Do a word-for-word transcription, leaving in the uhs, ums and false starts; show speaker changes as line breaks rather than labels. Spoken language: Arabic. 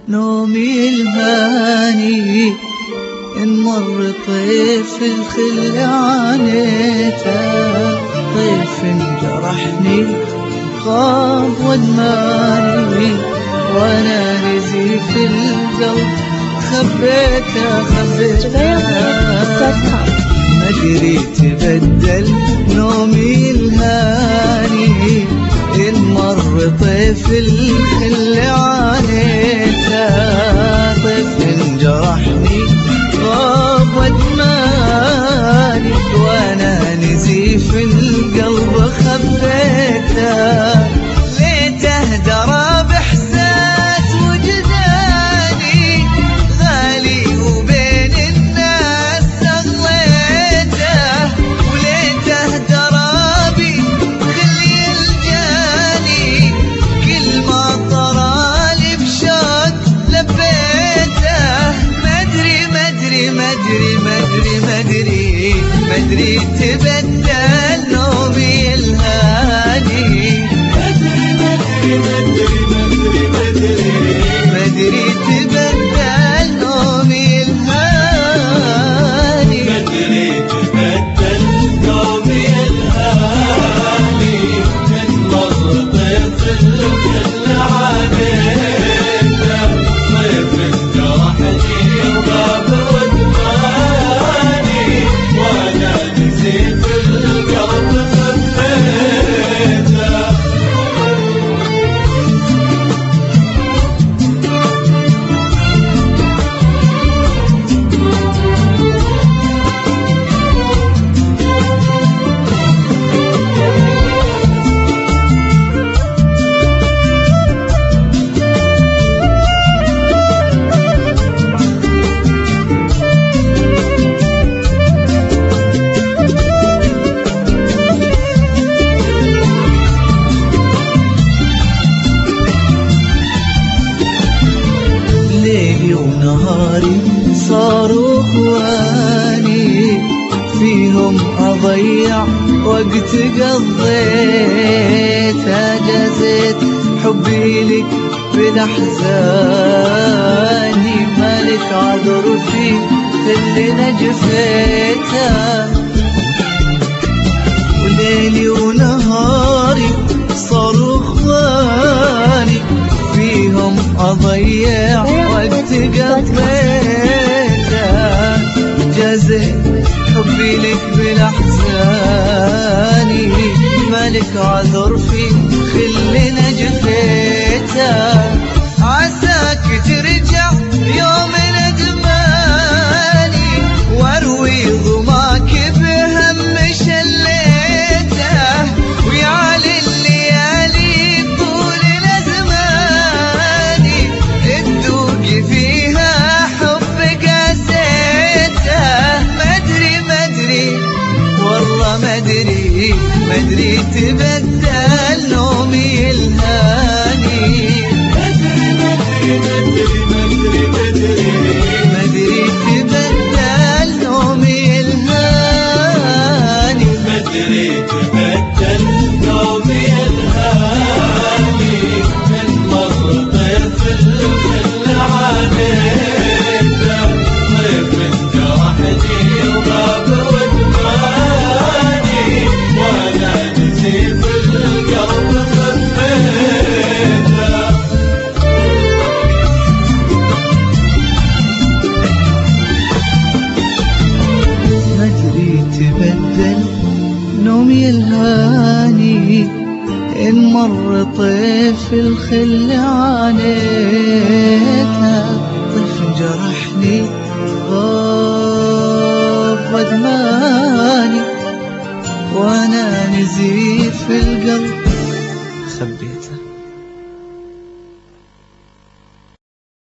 نومي الهاني إن مر طيف الخل عانيته، طيف جرحني غاب ودماني، وانا نزيف القلب خبيته خبيته. ما ادري تبدل نومي الهاني إن مر طيف الخل عانيته، طيف جرحني غاب ودماني، وانا نزيف القلب خبيته. ليته درى باحساس وجداني غالي وبين الناس اغليته، وليته درى بي خلي الجاني كل ما طرالي بشوق لبيته. مدري مدري مدري مدري مدري مدري تبدل نومي الهاني، مدري مدري مدري تبدل نومي الهاني، مدري تبدل نومي الهاني. من مر طيف الخل عانيته، طيف جرحني وغاب ودماني، وانا نزيف القلب خبيته. ليلي ونهاري صاروا اخواني، فيهم اضيع وقت قضيت، اجازيت حبي لك بالاحزاني، مالك عذر فيه اللي نجفيته. وليلي ونهاري صاروا اخواني، فيهم اضيع وقت قضيته، جازيت حبي لك بالاحزاني، مالك عذر في خلي نجفيته. عساك ترجع يوم ندماني، واروي ظماك بهم شليته، ويعلي الليالي طول الازماني، تدوقي فيها حب قاسيته. مدري مدري والله مدري مدري تبدل نومي الهاني، مدري مدري مدري مدري مدري تبدل نومي الهاني، مدري تبدل نومي الهاني. من مر طيف الخل عانيته، طيف جرحني وغاب ودماني، وانا نزيف القلب خبيته. مدري تبدل نومي الهاني إن مر طيف الخل عانيته، طيف جرحني غاب ودماني، وانا نزيف القلب خبيته.